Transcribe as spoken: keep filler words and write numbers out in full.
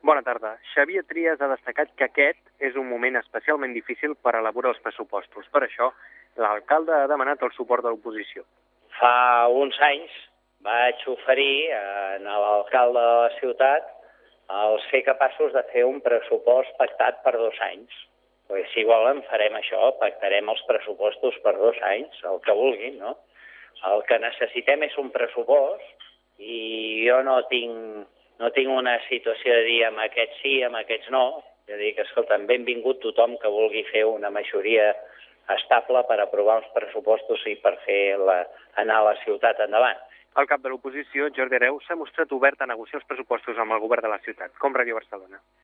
Bona tarda. Xavier Trias ha destacat que aquest és un moment especialment difícil per elaborar els pressupostos. Per això, l'alcalde ha demanat el suport de l'oposició. Fa uns anys vaig oferir a l'alcalde de la ciutat el ser capaços de fer un pressupost pactat per dos anys. Pues, si volen, farem això, pactarem els pressupostos per dos anys, el que vulguin, no? El que necessitem és un pressupost i jo no tinc, no tinc una situació de dir amb aquests sí, amb aquests no. És a dir, que, escolta'm, benvingut tothom que vulgui fer una majoria estable per aprovar uns pressupostos i per fer la, anar la ciutat endavant. El cap de l'oposició, Jordi Hereu, s'ha mostrat obert a negociar els pressupostos amb el govern de la ciutat, com Ràdio Barcelona.